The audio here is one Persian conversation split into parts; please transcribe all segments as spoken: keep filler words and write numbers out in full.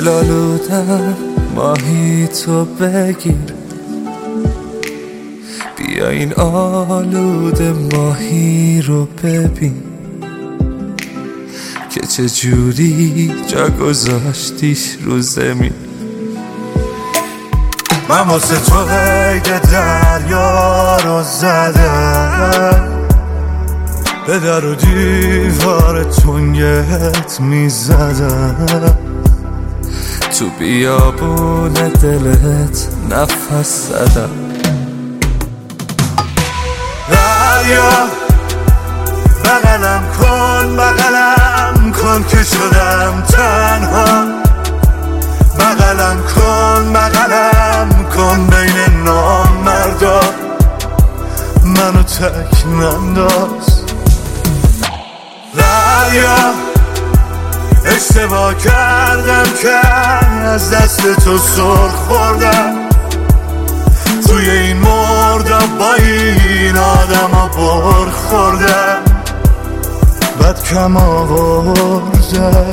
آلودم ماهی تو بگیر، بیا این آلوده ماهی رو ببین که چجوری جا گذاشتیش رو زمین. من واسه تو قید دریا رو زدم، به در و دیوار تنگت میزدم، تو بیابون دلت نفس زدم. دریا بغلم کن بغلم کن که شدم تنها، بغلم کن بغلم کن بین نامردا، منو تک ننداز. دریا اشتباه کردم که از دست تو سر خوردم، توی این مردم با این آدم ها بر خوردم، بد کم آوردم.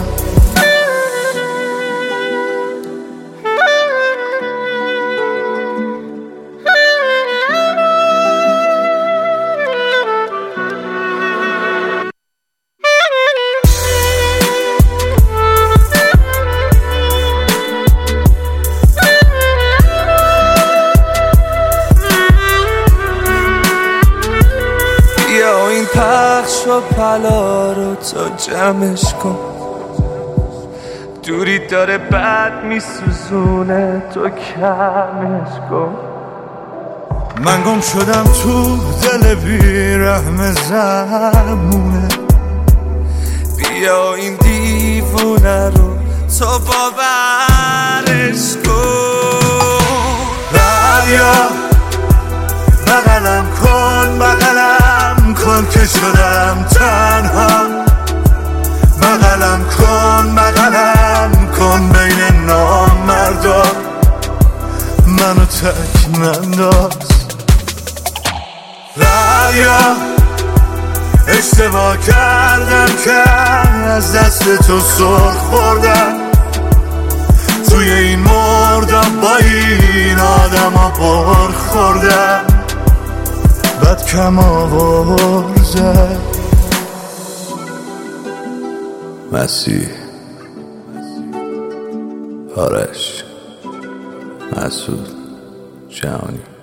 پخش و پلا رو تو جمعش کن، دوری داره بد میسوزونه تو کمش کن. من گم شدم تو دل بیرحم زمونه، بیا این دیوونه رو تو باورش کن. دریا بغلم کن بغلم کن که شدم تنها، بغلم کن بغلم کن بین نامردا، منو تک ننداز. دریا اشتباه کردم که از دست تو سر خوردم، توی این مردم با این آدم ها بر خوردم، بد کم آورزه. مسیح، آرش، مسعود، جهانی.